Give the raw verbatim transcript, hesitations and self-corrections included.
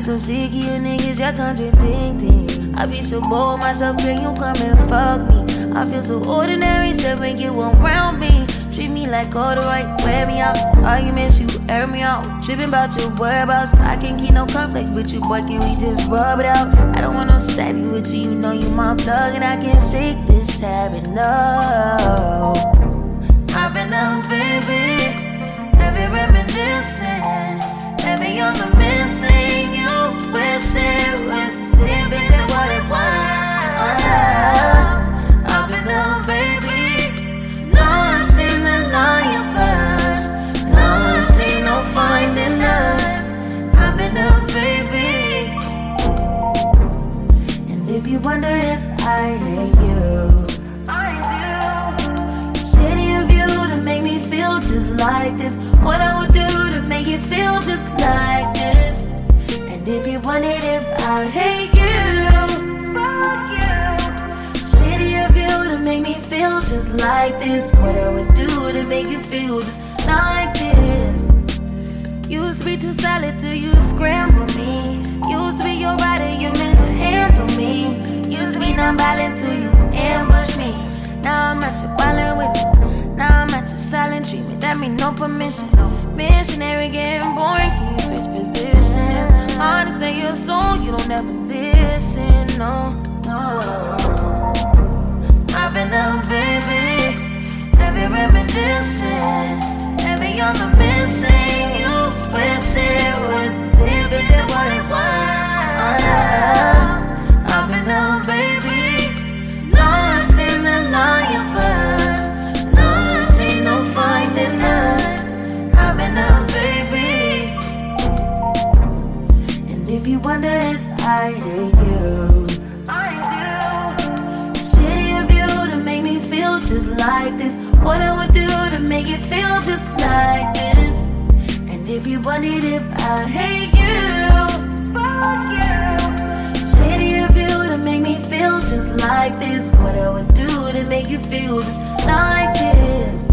be so sick of you niggas, you're contradicting. I be so bold myself, can you come and fuck me? I feel so ordinary, said when you around me. Treat me like all the right, wear me out. Arguments, you air me out. Tripping about your whereabouts. I can't keep no conflict with you, boy, can we just rub it out? I don't want no static with you, you know you my plug. And I can't shake this habit, no. I've been out, baby, heavy reminiscing, heavy on the missing. You wish it was different than what it was. uh, I've been out, baby, lost in the lion first, lost ain't no finding us. I've been out, baby, and if you wonder if I hate you, just like this, what I would do to make you feel just like this. And if you wondered if I hate you, fuck you. Shitty of you to make me feel just like this, what I would do to make you feel just like this. Used to be too solid till you scramble me. Used to be your rider, you mishandle me. Used to be non-violent till you ambush me. Now I'm at your violent with you. Now I'm at your silent treatment, that mean no permission. Missionary getting boring, can you switch positions? Hard to say your soul, you don't ever listen, no, no. I've been out, baby, heavy reminiscing, heavy on the missing. You wish it was different than what it was. uh, I've been out, baby, lost in the lion first, no finding us. I've been out, baby, and if you wonder if I hate you, I do. Shitty of you to make me feel just like this, what I would do to make you feel just like this. And if you wondered if I hate you, fuck you. Shitty of you to make me feel just like this, what I would do to make you feel just like this.